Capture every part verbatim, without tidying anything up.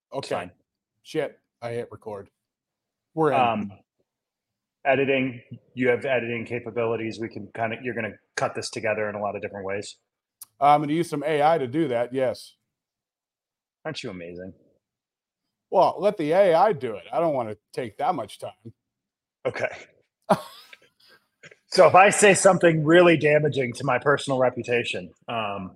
Okay. Fine. Shit. I hit record. We're in. Um, editing, you have editing capabilities. We can kind of, you're going to cut this together in a lot of different ways. I'm going to use some A I to do that. Yes. Aren't you amazing? Well, let the A I do it. I don't want to take that much time. Okay. So if I say something really damaging to my personal reputation, um,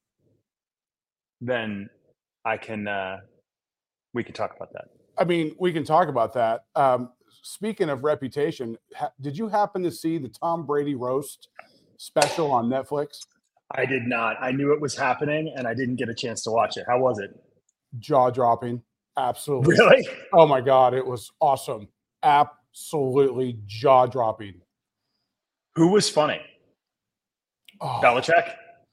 then I can, uh, we can talk about that. I mean, we can talk about that. Um, speaking of reputation, ha- did you happen to see the Tom Brady roast special on Netflix? I did not. I knew it was happening and I didn't get a chance to watch it. How was it? Jaw dropping. Absolutely. Really? Oh my God. It was awesome. Absolutely jaw dropping. Who was funny? Oh. Belichick?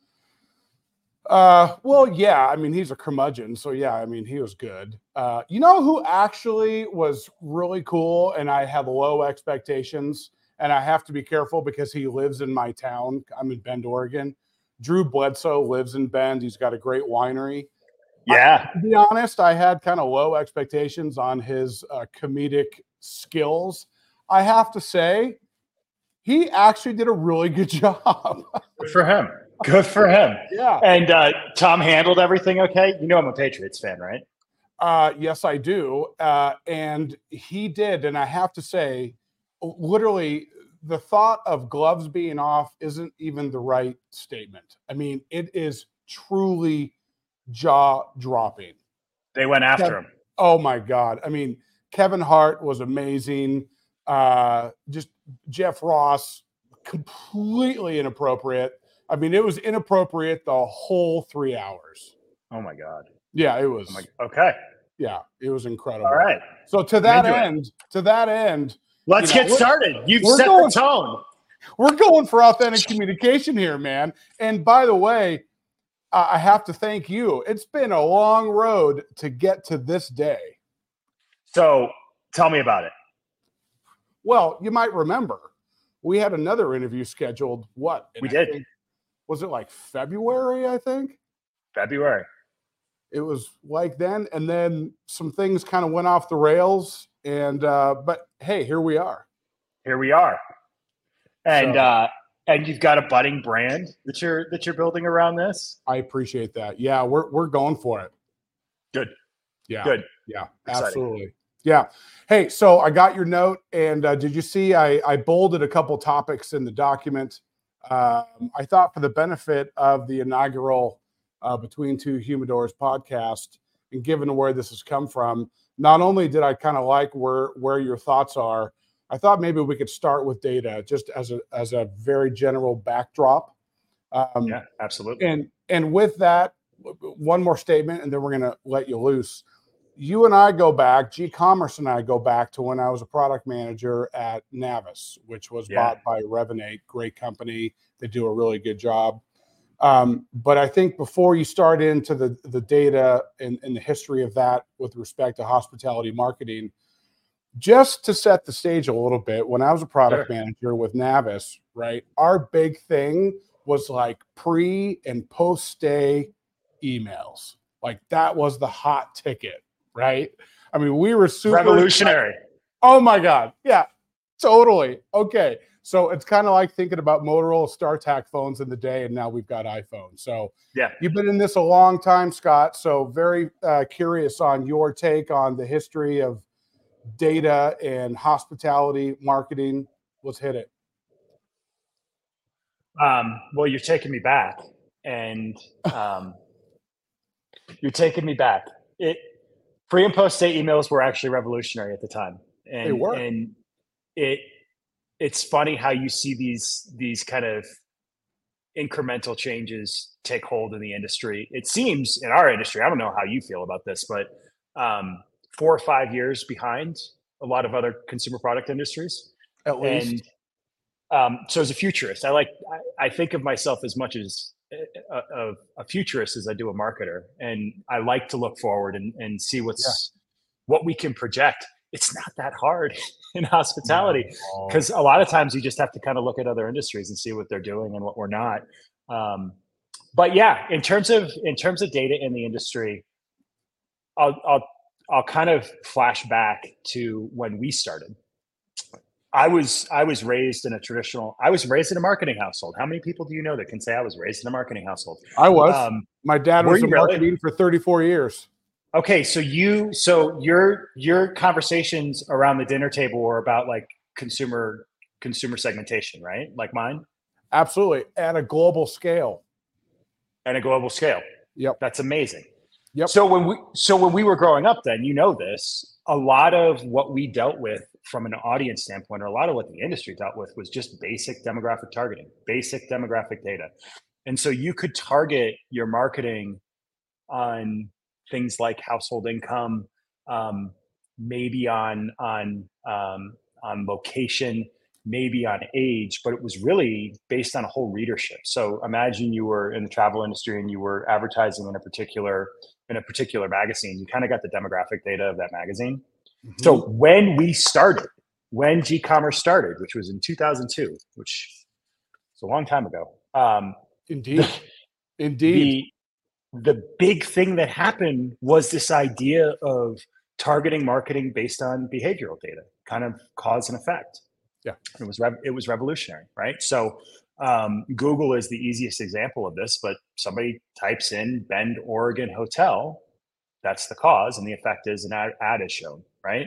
Uh, well, yeah, I mean, he's a curmudgeon. So yeah, I mean, he was good. Uh, you know who actually was really cool and I have low expectations and I have to be careful because he lives in my town. I'm in Bend, Oregon. Drew Bledsoe lives in Bend. He's got a great winery. Yeah. I, to be honest, I had kind of low expectations on his uh, comedic skills. I have to say, he actually did a really good job. Good for him. Good for him. Yeah. And uh, Tom handled everything okay? You know I'm a Patriots fan, right? Uh, yes, I do. Uh, and he did. And I have to say, literally, the thought of gloves being off isn't even the right statement. I mean, it is truly jaw-dropping. They went after Kevin, him. Oh, my God. I mean, Kevin Hart was amazing. Uh, just Jeff Ross, completely inappropriate. I mean, it was inappropriate the whole three hours. Oh, my God. Yeah, it was. Oh my, okay. Yeah, it was incredible. All right. So to that end, it. to that end, let's you know, get started. You've set going, the tone. We're going for authentic communication here, man. And by the way, uh, I have to thank you. It's been a long road to get to this day. So tell me about it. Well, you might remember we had another interview scheduled. What? We I did. Think, was it like February, I think? February. It was like then, and then some things kind of went off the rails. And uh, but hey, here we are. Here we are. And so, uh, and you've got a budding brand that you're that you're building around this. I appreciate that. Yeah, we're we're going for it. Good. Yeah. Good. Yeah. Exciting. Absolutely. Yeah. Hey, so I got your note, and uh, did you see I, I bolded a couple topics in the document. Um, I thought for the benefit of the inaugural uh, Between Two Humidors podcast, and given where this has come from, not only did I kind of like where where your thoughts are, I thought maybe we could start with data just as a as a very general backdrop. Um, yeah, absolutely. And and with that, one more statement, and then we're going to let you loose. You and I go back, G-Commerce and I go back to when I was a product manager at Navis, which was yeah. bought by Revenate, great company. They do a really good job. Um, but I think before you start into the, the data and, and the history of that with respect to hospitality marketing, just to set the stage a little bit, when I was a product sure. manager with Navis, right, our big thing was like pre and post stay emails. Like that was the hot ticket. Right? I mean, we were super revolutionary. Oh my God. Yeah, totally. Okay. So it's kind of like thinking about Motorola StarTAC phones in the day, and now we've got iPhones. So yeah, you've been in this a long time, Scott. So very uh, curious on your take on the history of data and hospitality marketing. Let's hit it. Um, well, you're taking me back, and um, you're taking me back. It. Pre and post stay emails were actually revolutionary at the time, and they were. and it it's funny how you see these these kind of incremental changes take hold in the industry. It seems in our industry, I don't know how you feel about this, but um, four or five years behind a lot of other consumer product industries. At least. And um, so as a futurist, I like I, I think of myself as much as A, a, a futurist as I do a marketer, and I like to look forward and, and see what's yeah. what we can project. It's not that hard in hospitality because no. a lot of times you just have to kind of look at other industries and see what they're doing and what we're not. Um, but yeah, in terms of in terms of data in the industry, I'll, I'll I'll kind of flash back to when we started. I was I was raised in a traditional. I was raised in a marketing household. How many people do you know that can say I was raised in a marketing household? I was. Um, My dad was in marketing really? for thirty-four years. Okay, so you so your your conversations around the dinner table were about like consumer consumer segmentation, right? Like mine? Absolutely. At a global scale. At a global scale. Yep. That's amazing. Yep. So when we so when we were growing up then, you know this, a lot of what we dealt with from an audience standpoint, or a lot of what the industry dealt with was just basic demographic targeting, basic demographic data. And so you could target your marketing on things like household income, um, maybe on on um, on location, maybe on age, but it was really based on a whole readership. So imagine you were in the travel industry and you were advertising in a particular in a particular magazine. You kind of got the demographic data of that magazine. Mm-hmm. So when we started, when G-commerce started, which was in two thousand two, which is a long time ago. Um, Indeed, the, indeed. The, the big thing that happened was this idea of targeting marketing based on behavioral data, kind of cause and effect. Yeah, it was rev- it was revolutionary, right? So um, Google is the easiest example of this, but somebody types in Bend, Oregon hotel, that's the cause, and the effect is an ad, ad is shown, right?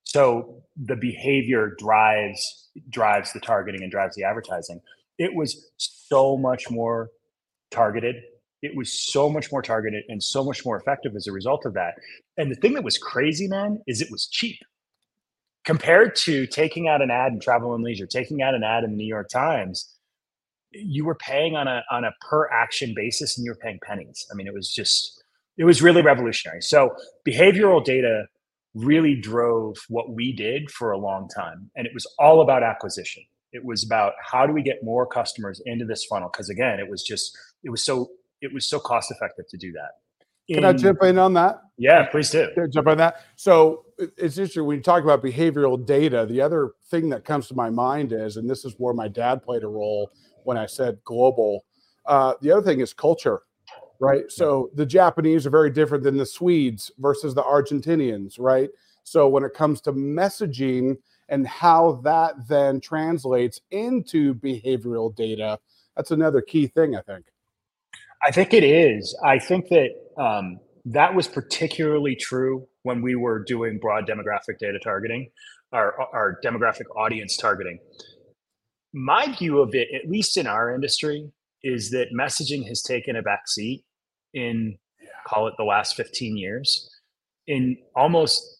So the behavior drives drives the targeting and drives the advertising. It was so much more targeted. It was so much more targeted and so much more effective as a result of that. And the thing that was crazy, man, is it was cheap. Compared to taking out an ad in Travel and Leisure, taking out an ad in the New York Times, you were paying on a on a per action basis, and you were paying pennies. I mean, it was just, it was really revolutionary. So behavioral data really drove what we did for a long time, and it was all about acquisition. It was about how do we get more customers into this funnel? Because again, it was just it was so it was so cost effective to do that. In, Can I jump in on that? Yeah, please do. Jump on that. So it's interesting when you talk about behavioral data. The other thing that comes to my mind is, and this is where my dad played a role when I said global. Uh, the other thing is culture, right? So the Japanese are very different than the Swedes versus the Argentinians, right? So when it comes to messaging and how that then translates into behavioral data, that's another key thing, I think. I think it is. I think that um, that was particularly true when we were doing broad demographic data targeting, our, our demographic audience targeting. My view of it, at least in our industry, is that messaging has taken a back seat in, yeah. call it the last fifteen years. In almost,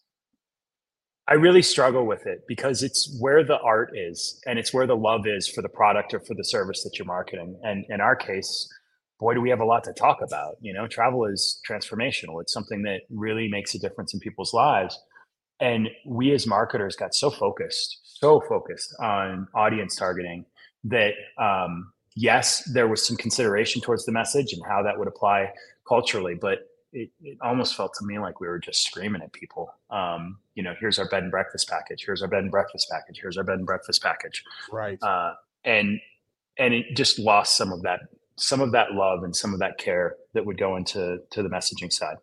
I really struggle with it because it's where the art is and it's where the love is for the product or for the service that you're marketing. And in our case, boy, do we have a lot to talk about. You know, travel is transformational. It's something that really makes a difference in people's lives. And we as marketers got so focused, so focused on audience targeting that, um, yes, there was some consideration towards the message and how that would apply culturally, but it, it almost felt to me like we were just screaming at people. Um, you know, here's our bed and breakfast package. Here's our bed and breakfast package. Here's our bed and breakfast package. Right. Uh, and and it just lost some of that some of that love and some of that care that would go into to the messaging side.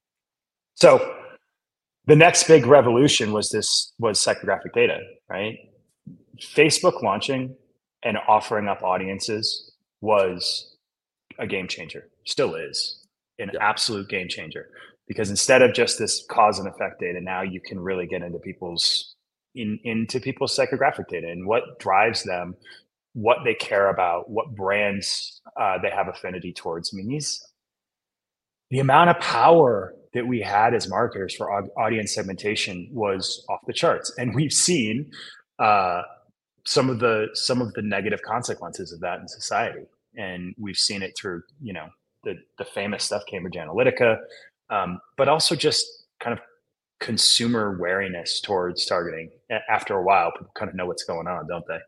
So the next big revolution was this was psychographic data, right? Facebook launching and offering up audiences was a game changer, still is an yeah. absolute game changer, because instead of just this cause and effect data, now you can really get into people's in into people's psychographic data and what drives them, what they care about, what brands uh, they have affinity towards. I mean, these, the amount of power that we had as marketers for audience segmentation was off the charts. And we've seen uh, some of the some of the negative consequences of that in society. And we've seen it through, you know, the, the famous stuff, Cambridge Analytica, um, but also just kind of consumer wariness towards targeting. After a while, people kind of know what's going on, don't they?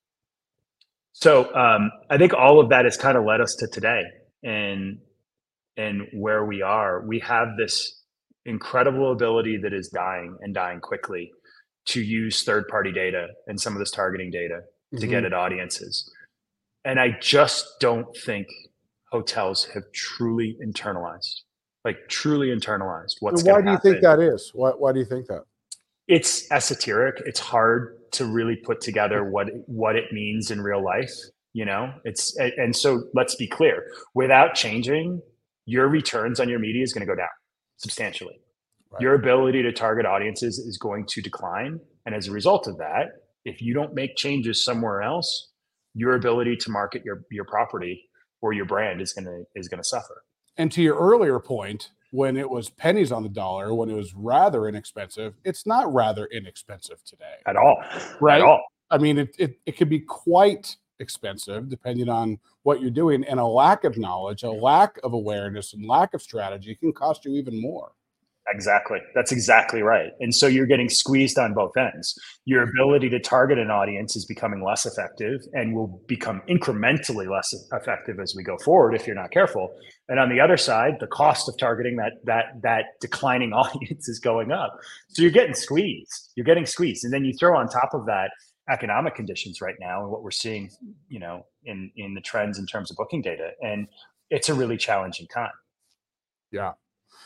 So um, I think all of that has kind of led us to today and and where we are. We have this incredible ability that is dying and dying quickly to use third-party data and some of this targeting data mm-hmm. to get at audiences. And I just don't think hotels have truly internalized like truly internalized what's and why going do to you happen. think that is? Why, why do you think that? It's esoteric. It's hard to really put together what what it means in real life. You know, it's and so let's be clear. Without changing, your returns on your media is going to go down substantially. Right. Your ability to target audiences is going to decline, and as a result of that, if you don't make changes somewhere else, your ability to market your your property or your brand is going to is going to suffer. And to your earlier point, when it was pennies on the dollar, when it was rather inexpensive, it's not rather inexpensive today. At all. Right? At all. I mean, it, it, it could be quite expensive depending on what you're doing. And a lack of knowledge, a lack of awareness, and lack of strategy can cost you even more. Exactly. That's exactly right. And so you're getting squeezed on both ends. Your ability to target an audience is becoming less effective and will become incrementally less effective as we go forward if you're not careful. And on the other side, the cost of targeting that that that declining audience is going up. So you're getting squeezed. You're getting squeezed. And then you throw on top of that economic conditions right now and what we're seeing, you know, in in the trends in terms of booking data. And it's a really challenging time. Yeah.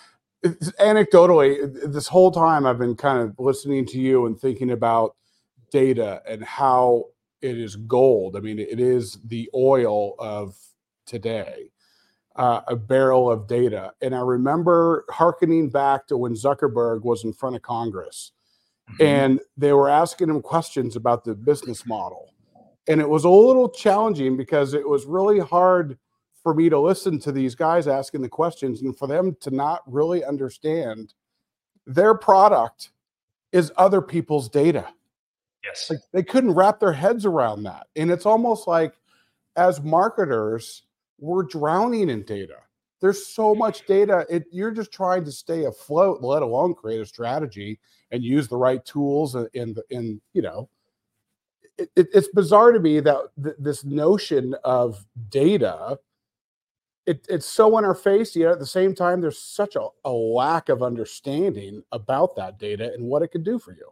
Anecdotally, this whole time I've been kind of listening to you and thinking about data and how it is gold. I mean, it is the oil of today, uh, a barrel of data. And I remember hearkening back to when Zuckerberg was in front of Congress, mm-hmm. and they were asking him questions about the business model. And it was a little challenging because it was really hard for me to listen to these guys asking the questions and for them to not really understand their product is other people's data. Yes. Like they couldn't wrap their heads around that. And it's almost like as marketers, we're drowning in data. There's so much data. It, you're just trying to stay afloat, let alone create a strategy and use the right tools in, in, in you know, it, it, it's bizarre to me that th- this notion of data It, it's so in our face, yet at the same time, there's such a, a lack of understanding about that data and what it can do for you.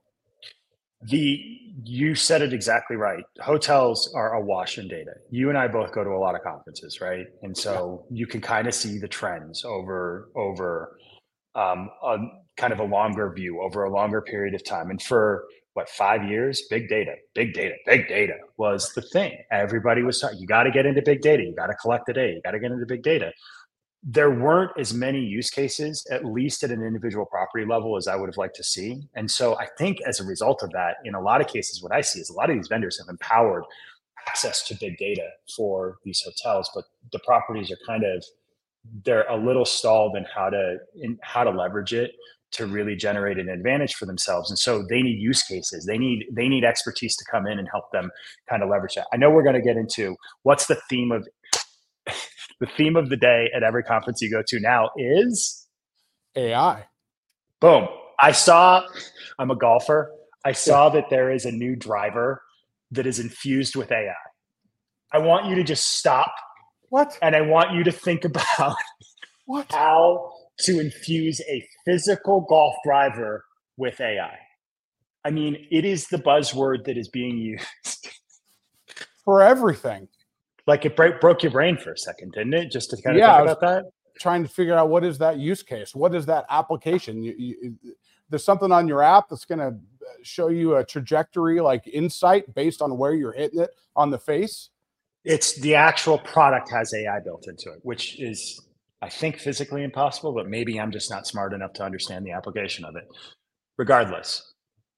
The you said it exactly right. Hotels are awash in data. You and I both go to a lot of conferences, right? And so you can kind of see the trends over over um, a kind of a longer view over a longer period of time. And for what, five years, big data, big data, big data was the thing. Everybody was talking, you got to get into big data. You got to collect the data. You got to get into big data. There weren't as many use cases, at least at an individual property level, as I would have liked to see. And so I think as a result of that, in a lot of cases, what I see is a lot of these vendors have empowered access to big data for these hotels, but the properties are kind of, they're a little stalled in how to in how to leverage it to really generate an advantage for themselves. And so they need use cases. They need they need expertise to come in and help them kind of leverage that. I know we're going to get into what's the theme of the theme of the day at every conference you go to now is A I. Boom. I saw, I'm a golfer. I saw that there is a new driver that is infused with A I. I want you to just stop. What? And I want you to think about what? How to infuse a physical golf driver with A I. I mean, it is the buzzword that is being used for everything. Like it break, broke your brain for a second, didn't it? Just to kind of yeah, think about that. Trying to figure out what is that use case? What is that application? You, you, there's something on your app that's going to show you a trajectory, like insight based on where you're hitting it on the face. It's the actual product has A I built into it, which is, I think, physically impossible, but maybe I'm just not smart enough to understand the application of it. Regardless,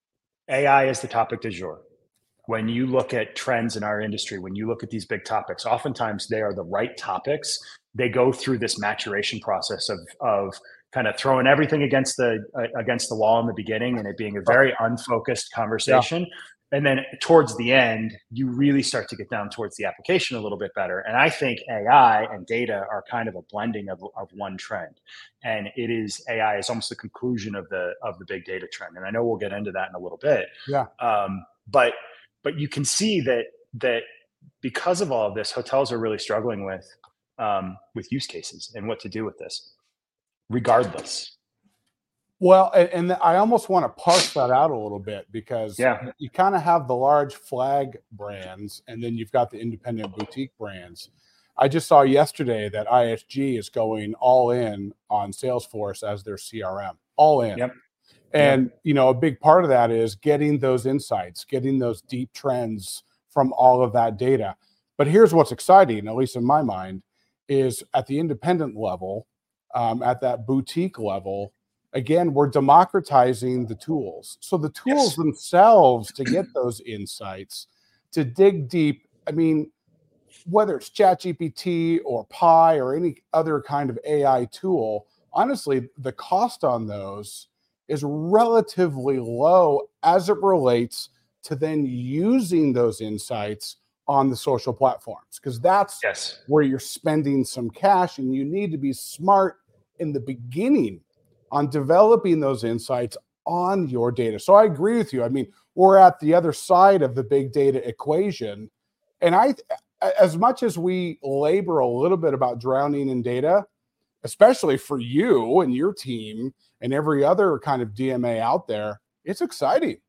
A I is the topic du jour. When you look at trends in our industry, when you look at these big topics, oftentimes they are the right topics. They go through this maturation process of, of kind of throwing everything against the uh, against the wall in the beginning and it being a very unfocused conversation. Yeah. And then towards the end, you really start to get down towards the application a little bit better. And I think A I and data are kind of a blending of, of one trend. And it is A I is almost the conclusion of the of the big data trend. And I know we'll get into that in a little bit. Yeah. Um, but but you can see that that because of all of this, hotels are really struggling with um, with use cases and what to do with this, regardless. Well, and, and I almost want to parse that out a little bit because yeah. you kind of have the large flag brands and then you've got the independent boutique brands. I just saw yesterday that I S G is going all in on Salesforce as their C R M, all in. Yep. And, yep. you know, a big part of that is getting those insights, getting those deep trends from all of that data. But here's what's exciting, at least in my mind, is at the independent level, um, at that boutique level, again, we're democratizing the tools. So the tools yes. themselves to get those insights, to dig deep. I mean, whether it's ChatGPT or Pi or any other kind of A I tool, honestly, the cost on those is relatively low as it relates to then using those insights on the social platforms, because that's yes. where you're spending some cash, and you need to be smart in the beginning on developing those insights on your data. So I agree with you. I mean, we're at the other side of the big data equation. And I, as much as we labor a little bit about drowning in data, especially for you and your team and every other kind of D M A out there, it's exciting.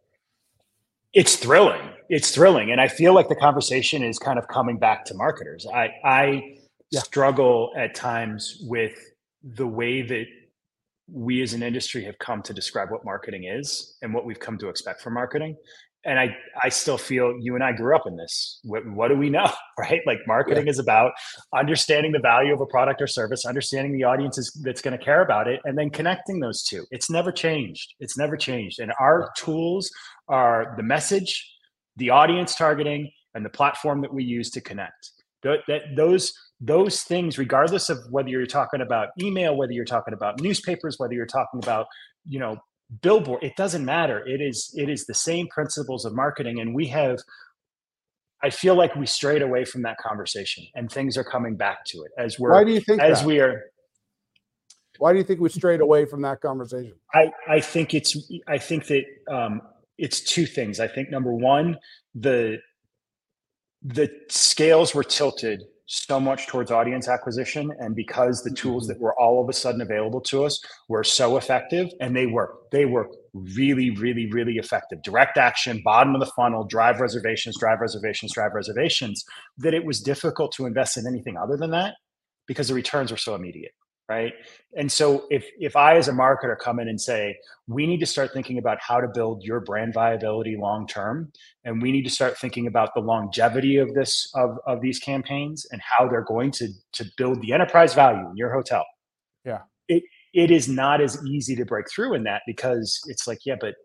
It's thrilling. It's thrilling. And I feel like the conversation is kind of coming back to marketers. I, I yeah. struggle at times with the way that we as an industry have come to describe what marketing is and what we've come to expect from marketing. And I, I still feel you and I grew up in this. What, what do we know, right? Like marketing yeah. is about understanding the value of a product or service, understanding the audiences that's going to care about it, and then connecting those two. It's never changed. It's never changed. And our tools are the message, the audience targeting, and the platform that we use to connect. That, that those those things, regardless of whether you're talking about email, whether you're talking about newspapers, whether you're talking about, you know, billboard, it doesn't matter. It is it is the same principles of marketing. And we have, I feel like we strayed away from that conversation, and things are coming back to it as we're Why do you think as that? we are. Why do you think we strayed away from that conversation? I, I think it's I think that um, it's two things. I think number one, the the scales were tilted so much towards audience acquisition, and because the tools that were all of a sudden available to us were so effective, and they were they were really really really effective, direct action, bottom of the funnel, drive reservations drive reservations drive reservations, that it was difficult to invest in anything other than that because the returns were so immediate, right? And so if if I as a marketer come in and say, we need to start thinking about how to build your brand viability long term, and we need to start thinking about the longevity of this of, of these campaigns and how they're going to to build the enterprise value in your hotel. Yeah. It it is not as easy to break through in that, because it's like, yeah, but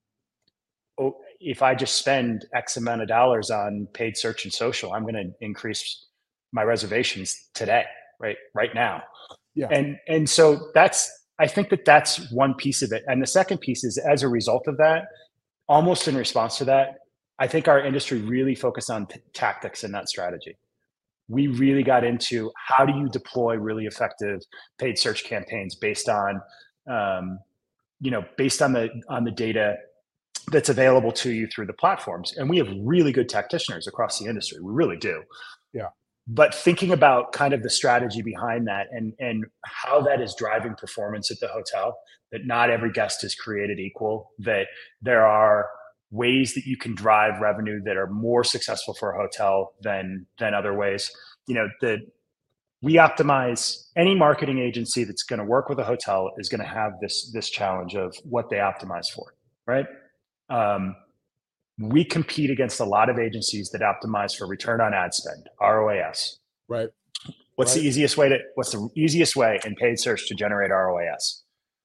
oh, if I just spend X amount of dollars on paid search and social, I'm going to increase my reservations today, right? Right now. Yeah. And and so that's, I think that that's one piece of it. And the second piece is, as a result of that, almost in response to that, I think our industry really focused on t- tactics in that strategy. We really got into how do you deploy really effective paid search campaigns based on, um, you know, based on the on the data that's available to you through the platforms. And we have really good tacticians across the industry. We really do. Yeah. But thinking about kind of the strategy behind that, and and how that is driving performance at the hotel, that not every guest is created equal, that there are ways that you can drive revenue that are more successful for a hotel than than other ways. You know, that we optimize, any marketing agency that's going to work with a hotel is going to have this this challenge of what they optimize for, right? Um, we compete against a lot of agencies that optimize for return on ad spend, R O A S. Right. What's right. the easiest way to, what's the easiest way in paid search to generate R O A S?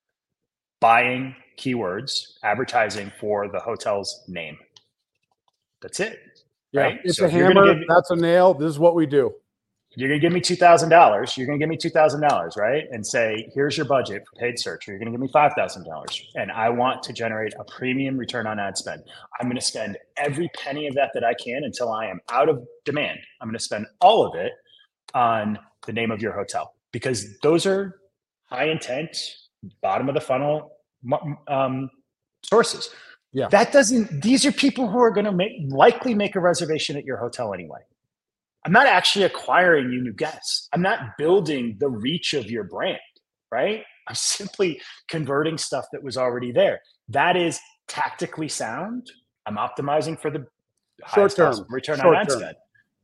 Buying keywords, advertising for the hotel's name. That's it. Yeah. Right? It's so a hammer. Give, that's a nail. This is what we do. You're going to give me two thousand dollars. You're going to give me two thousand dollars, right? And say, here's your budget for paid search. You're going to give me five thousand dollars. And I want to generate a premium return on ad spend. I'm going to spend every penny of that that I can until I am out of demand. I'm going to spend all of it on the name of your hotel, because those are high intent, bottom of the funnel um, sources. Yeah. That doesn't, these are people who are going to make, likely make a reservation at your hotel anyway. I'm not actually acquiring you new guests. I'm not building the reach of your brand, right? I'm simply converting stuff that was already there. That is tactically sound. I'm optimizing for the short term return short on ad term. spend.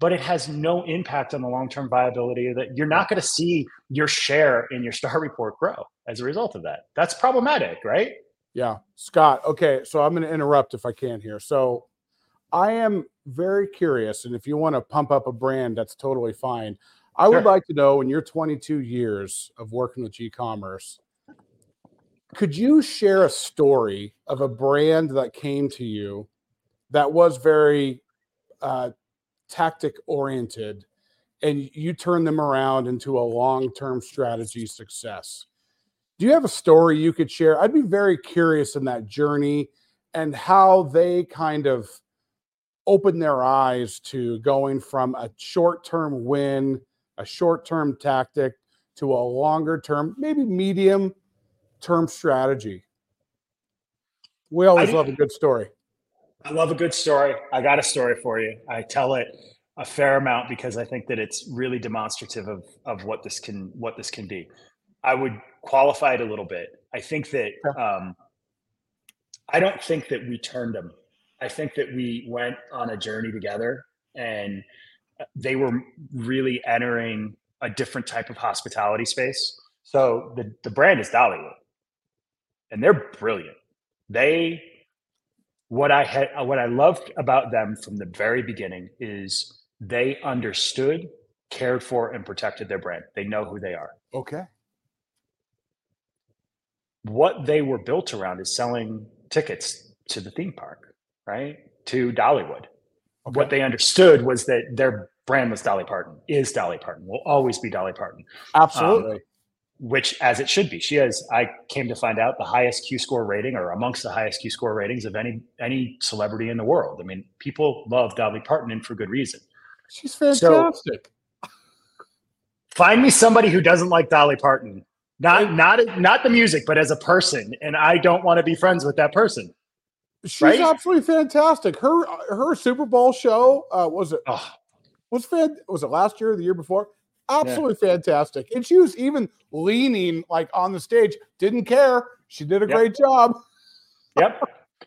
but it has no impact on the long-term viability of that. You're not going to see your share in your star report grow as a result of that. That's problematic, right? Yeah. Scott, okay, so I'm going to interrupt if I can here. So I am very curious, and if you want to pump up a brand, that's totally fine. I sure. would like to know, in your twenty-two years of working with G-Commerce, could you share a story of a brand that came to you that was very uh, tactic oriented, and you turned them around into a long-term strategy success? Do you have a story you could share? I'd be very curious in that journey and how they kind of opened their eyes to going from a short-term win, a short-term tactic, to a longer-term, maybe medium-term strategy. We always love a good story. I love a good story. I got a story for you. I tell it a fair amount because I think that it's really demonstrative of, of what this can what this can be. I would qualify it a little bit. I think that um, I don't think that we turned them. I think that we went on a journey together, and they were really entering a different type of hospitality space. So the, the brand is Dollywood, and they're brilliant. They, what I had, what I loved about them from the very beginning is they understood, cared for, and protected their brand. They know who they are. Okay. What they were built around is selling tickets to the theme park, right? To Dollywood. Okay. What they understood was that their brand was Dolly Parton, is Dolly Parton, will always be Dolly Parton. Absolutely. Um, which, as it should be. She has, I came to find out, the highest Q score rating, or amongst the highest Q score ratings of any any celebrity in the world. I mean, people love Dolly Parton, and for good reason. She's fantastic. So, find me somebody who doesn't like Dolly Parton. Not not not the music, but as a person, and I don't want to be friends with that person. She's right? absolutely fantastic. Her her Super Bowl show uh, was it oh. was fan, was it last year or the year before? Absolutely yeah. fantastic. And she was even leaning like on the stage, didn't care. She did a yep. great job. Yep.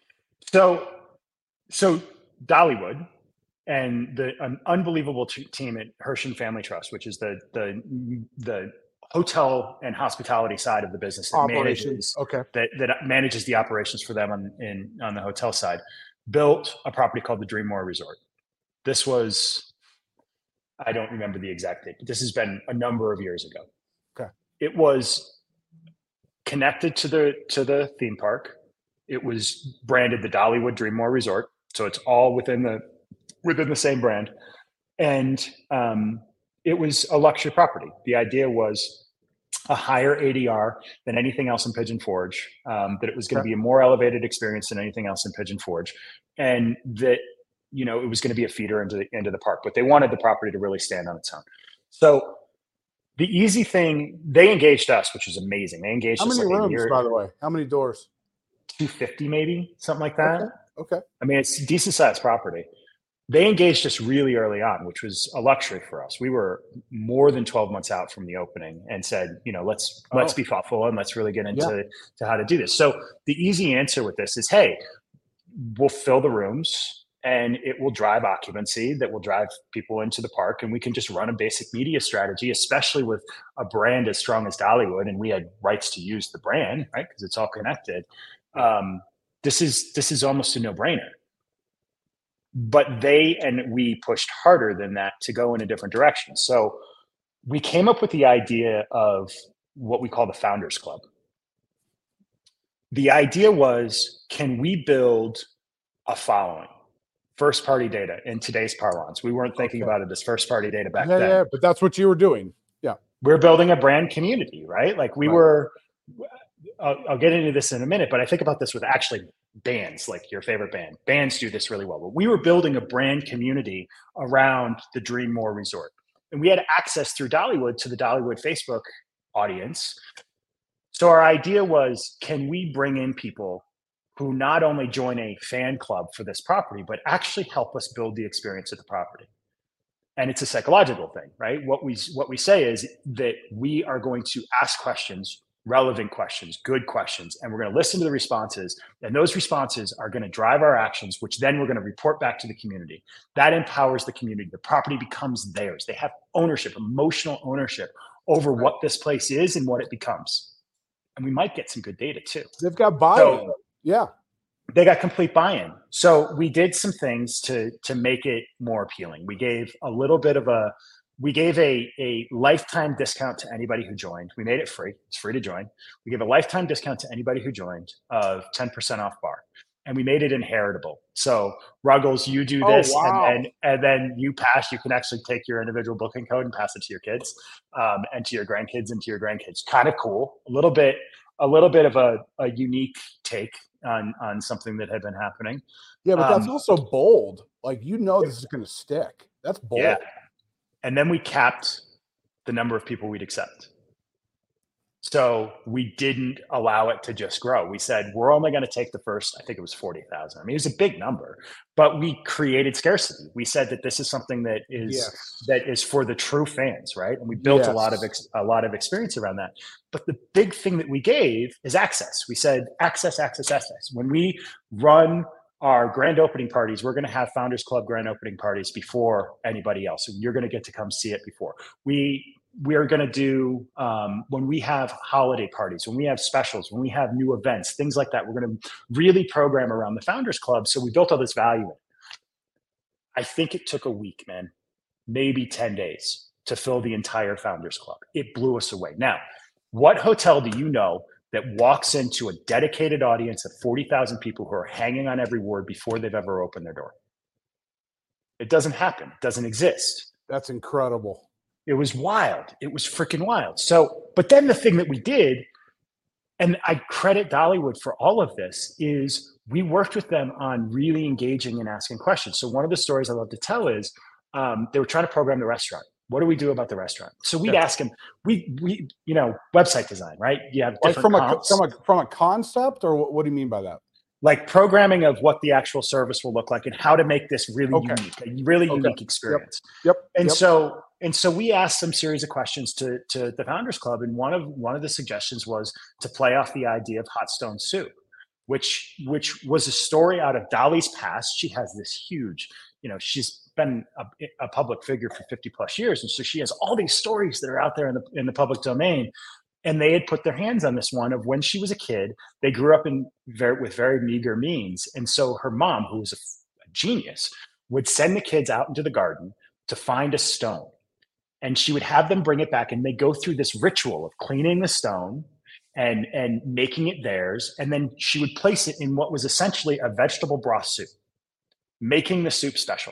So so Dollywood and the an unbelievable t- team at Hershin Family Trust, which is the the the hotel and hospitality side of the business that manages okay. that, that manages the operations for them on in on the hotel side, built a property called the Dreammore Resort. This was, I don't remember the exact date, but this has been a number of years ago. Okay. It was connected to the to the theme park. It was branded the Dollywood Dreammore Resort, so it's all within the within the same brand, and um, it was a luxury property. The idea was a higher A D R than anything else in Pigeon Forge, um, that it was going to okay. be a more elevated experience than anything else in Pigeon Forge, and that, you know, it was going to be a feeder into the into the park. But they wanted the property to really stand on its own. So the easy thing, they engaged us, which was amazing. They engaged How us many like rooms, a year, by the way? How many doors? two fifty maybe, something like that. Okay. okay. I mean, it's a decent sized property. They engaged us really early on, which was a luxury for us. We were more than twelve months out from the opening and said, you know, let's oh. let's be thoughtful and let's really get into yeah. to how to do this. So the easy answer with this is, hey, we'll fill the rooms and it will drive occupancy that will drive people into the park, and we can just run a basic media strategy, especially with a brand as strong as Dollywood, and we had rights to use the brand, right? Because it's all connected. Um, this is this is almost a no-brainer. But they and we pushed harder than that to go in a different direction. So we came up with the idea of what we call the Founders Club. The idea was, can we build a following? First party data in today's parlance. We weren't thinking okay. about it as first party data back yeah, then. Yeah, but that's what you were doing. Yeah. We're building a brand community, right? Like we right. were, I'll, I'll get into this in a minute, but I think about this with actually bands, like your favorite band. Bands do this really well. But we were building a brand community around the Dreammore Resort. And we had access through Dollywood to the Dollywood Facebook audience. So our idea was, can we bring in people who not only join a fan club for this property, but actually help us build the experience of the property? And it's a psychological thing, right? What we what we say is that we are going to ask questions relevant questions, good questions, and we're going to listen to the responses. And those responses are going to drive our actions, which then we're going to report back to the community. That empowers the community. The property becomes theirs. They have ownership, emotional ownership over right. what this place is and what it becomes. And we might get some good data too. They've got buy-in. So, yeah. They got complete buy-in. So we did some things to, to make it more appealing. We gave a little bit of a, we gave a, a lifetime discount to anybody who joined. We made it free. It's free to join. We gave a lifetime discount to anybody who joined of ten percent off bar. And we made it inheritable. So Ruggles, you do this oh, wow. and, then, and then you pass, you can actually take your individual booking code and pass it to your kids um, and to your grandkids and to your grandkids. Kind of cool. A little bit, a little bit of a, a unique take on, on something that had been happening. Yeah, but that's um, also bold. Like, you know, this is going to stick. That's bold. Yeah. And then we capped the number of people we'd accept. So we didn't allow it to just grow. We said, we're only going to take the first, I think it was forty thousand. I mean, it was a big number, but we created scarcity. We said that this is something that is, yes. that is for the true fans, right? And we built yes. a lot of, ex, a lot of experience around that. But the big thing that we gave is access. We said, access, access, access. When we run our grand opening parties, we're going to have Founders Club grand opening parties before anybody else. And you're going to get to come see it before. We, we're going to do, um, when we have holiday parties, when we have specials, when we have new events, things like that, we're going to really program around the Founders Club. So we built all this value. I think it took a week, man, maybe ten days to fill the entire Founders Club. It blew us away. Now, what hotel do you know that walks into a dedicated audience of forty thousand people who are hanging on every word before they've ever opened their door? It doesn't happen. It doesn't exist. That's incredible. It was wild. It was freaking wild. So, but then the thing that we did, and I credit Dollywood for all of this, is we worked with them on really engaging and asking questions. So one of the stories I love to tell is um, they were trying to program the restaurant. What do we do about the restaurant? So we'd ask them, we, we, you know, website design, right? You have different like from, a, from, a, from a concept, or what, what do you mean by that? Like programming of what the actual service will look like and how to make this really okay. unique, a really okay. unique experience. Yep. yep. And yep. so, and so we asked some series of questions to, to the Founders Club. And one of, one of the suggestions was to play off the idea of hot stone soup, which, which was a story out of Dolly's past. She has this huge, you know, she's been a, a public figure for fifty plus years. And so she has all these stories that are out there in the, in the public domain. And they had put their hands on this one of when she was a kid. They grew up in very, with very meager means. And so her mom, who was a, a genius, would send the kids out into the garden to find a stone. And she would have them bring it back, and they go through this ritual of cleaning the stone and, and making it theirs. And then she would place it in what was essentially a vegetable broth soup, making the soup special.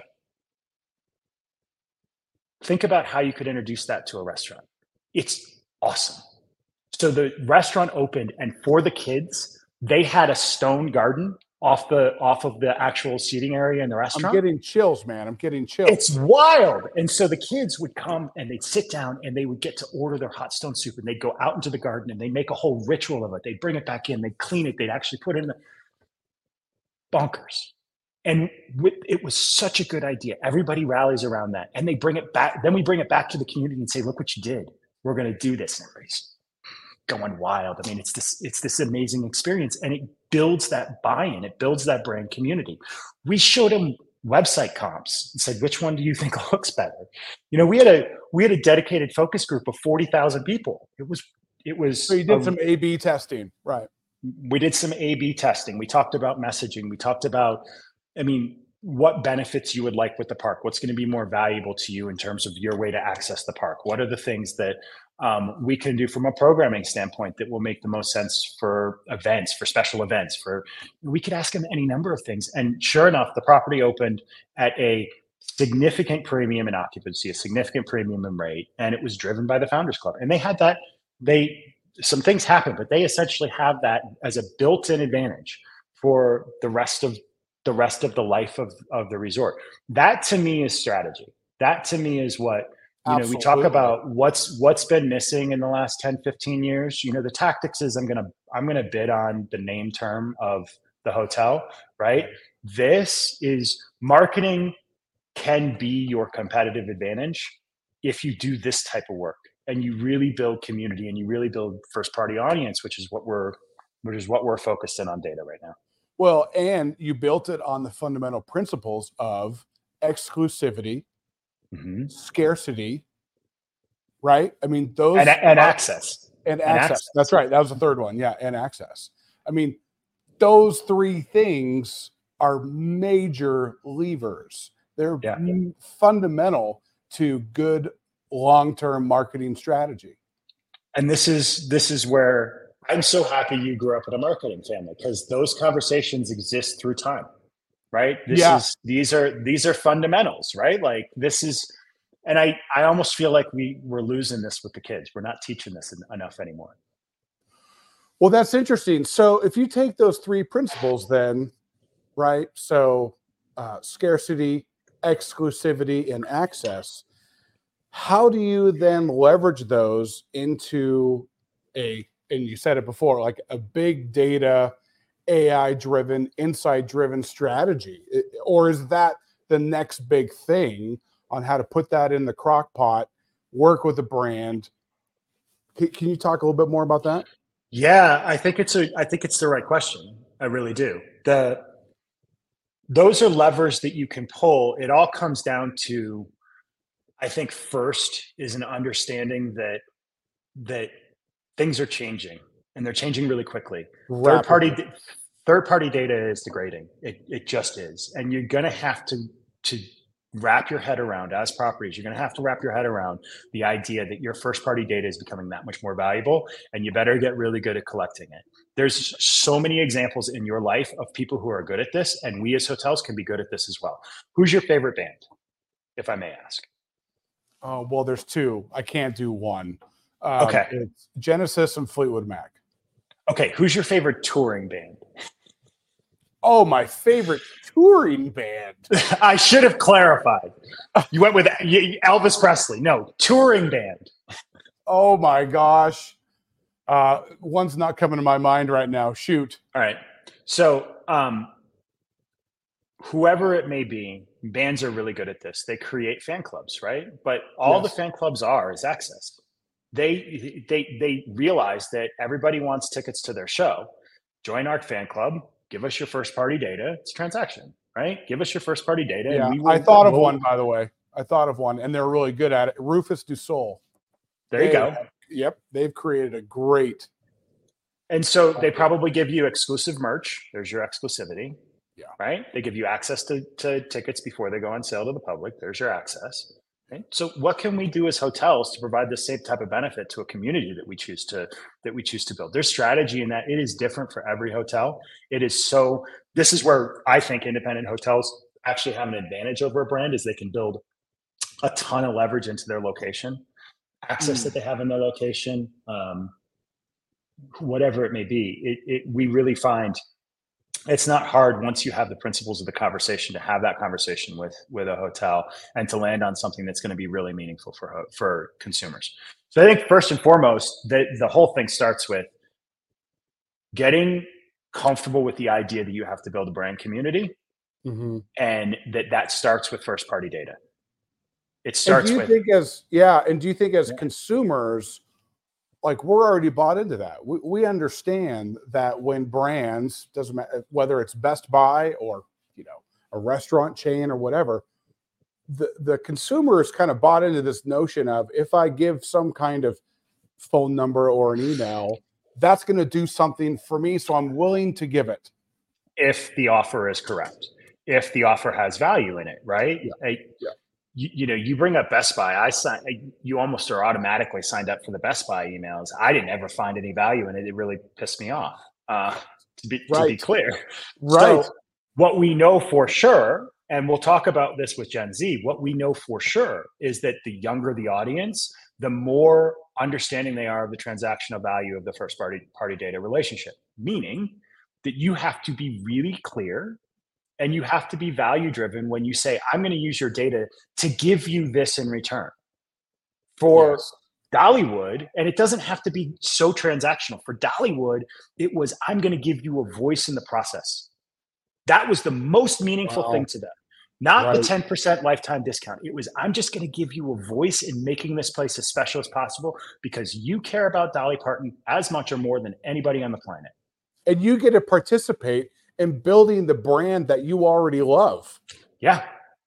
Think about how you could introduce that to a restaurant. It's awesome. So the restaurant opened, and for the kids, they had a stone garden off the off of the actual seating area in the restaurant. I'm getting chills, man. I'm getting chills. It's wild. And so the kids would come and they'd sit down and they would get to order their hot stone soup, and they'd go out into the garden and they'd make a whole ritual of it. They'd bring it back in, they'd clean it, they'd actually put it in the bonkers. And it was such a good idea. Everybody rallies around that, and they bring it back. Then we bring it back to the community and say, look what you did. We're going to do this. And everybody's going wild. I mean, it's this, it's this amazing experience, and it builds that buy-in. It builds that brand community. We showed them website comps and said, which one do you think looks better? You know, we had a, we had a dedicated focus group of forty thousand people. It was, it was. So you did a, some A B testing, right? We did some A B testing. We talked about messaging. We talked about, I mean, what benefits you would like with the park? What's going to be more valuable to you in terms of your way to access the park? What are the things that um, we can do from a programming standpoint that will make the most sense for events, for special events? For we could ask them any number of things. And sure enough, the property opened at a significant premium in occupancy, a significant premium in rate, and it was driven by the Founders Club. And they had that, they, some things happened, but they essentially have that as a built-in advantage for the rest of the rest of the life of, of the resort. That to me is strategy. That to me is what, you Absolutely. know, we talk about what's, what's been missing in the last ten, fifteen years. You know, the tactics is I'm going to, I'm going to bid on the name term of the hotel, right? This is marketing can be your competitive advantage if you do this type of work. and you really build community and you really build first party audience, which is what we're which is what we're focused in on data right now. Well, and you built it on the fundamental principles of exclusivity, mm-hmm. scarcity, right? I mean, those and, and are, access. And, and access. access. That's right. That was the third one. Yeah, and access. I mean, those three things are major levers. They're yeah. fundamental to good long-term marketing strategy. And this is this is where I'm so happy you grew up in a marketing family, because those conversations exist through time, right? This yeah. is these are these are fundamentals, right? Like this is, and I I almost feel like we we're losing this with the kids. We're not teaching this enough anymore. Well, that's interesting. So if you take those three principles, then, right? So uh, scarcity, exclusivity, and access. How do you then leverage those into a, and you said it before, like a big data, A I-driven, insight-driven strategy? Or is that the next big thing on how to put that in the crock pot, work with a brand? Can, can you talk a little bit more about that? Yeah, I think it's a, I think it's the right question. I really do. The, those are levers that you can pull. It all comes down to, I think first is an understanding that that things are changing, and they're changing really quickly. Third party third party data is degrading. It it just is, and you're going to have to to wrap your head around, as properties, you're going to have to wrap your head around the idea that your first party data is becoming that much more valuable, and you better get really good at collecting it. There's so many examples in your life of people who are good at this, and we as hotels can be good at this as well. Who's your favorite band, if I may ask? Oh, well, there's two. I can't do one. Um, okay. It's Genesis and Fleetwood Mac. Okay. Who's your favorite touring band? Oh, my favorite touring band. I should have clarified. You went with Elvis Presley. No, touring band. Oh, my gosh. Uh, one's not coming to my mind right now. Shoot. All right. So um, whoever it may be, bands are really good at this. They create fan clubs, right? But all yes. the fan clubs are is access. They they they realize that everybody wants tickets to their show. Join our fan club. Give us your first party data. It's a transaction, right? Give us your first party data. Yeah, and we will, I thought of we'll, one, by the way. I thought of one, and they're really good at it. Rufus Du Sol. There they, you go. Yep, they've created a great. And so they probably give you exclusive merch. There's your exclusivity. Yeah. Right. They give you access to, to tickets before they go on sale to the public. There's your access. Okay. So what can we do as hotels to provide the same type of benefit to a community that we choose to that we choose to build? There's strategy in that. It is different for every hotel. It is so. This is where I think independent hotels actually have an advantage over a brand, is they can build a ton of leverage into their location, access mm. that they have in their location, um, whatever it may be. It, it we really find. It's not hard once you have the principles of the conversation to have that conversation with with a hotel and to land on something that's going to be really meaningful for for consumers. So I think first and foremost, the, the whole thing starts with getting comfortable with the idea that you have to build a brand community, mm-hmm. and that that starts with first party data. It starts and do you with think as yeah, and do you think as yeah. consumers, like we're already bought into that. We, we understand that when brands, doesn't matter whether it's Best Buy or, you know, a restaurant chain or whatever, the, the consumer is kind of bought into this notion of, if I give some kind of phone number or an email, that's going to do something for me. So I'm willing to give it. If the offer is correct, if the offer has value in it, right? Yeah. I, yeah. You, you know, you bring up Best Buy. I signed. You almost are automatically signed up for the Best Buy emails. I didn't ever find any value in it. It really pissed me off. Uh, to be right. to be clear, right? So what we know for sure, and we'll talk about this with Gen Z. What we know for sure is that the younger the audience, the more understanding they are of the transactional value of the first party party data relationship. Meaning that you have to be really clear. And you have to be value driven when you say, I'm going to use your data to give you this in return. For yes. Dollywood, and it doesn't have to be so transactional. For Dollywood, it was, I'm going to give you a voice in the process. That was the most meaningful wow. thing to them. Not Right. the ten percent lifetime discount. It was, I'm just going to give you a voice in making this place as special as possible because you care about Dolly Parton as much or more than anybody on the planet. And you get to participate in building the brand that you already love. Yeah.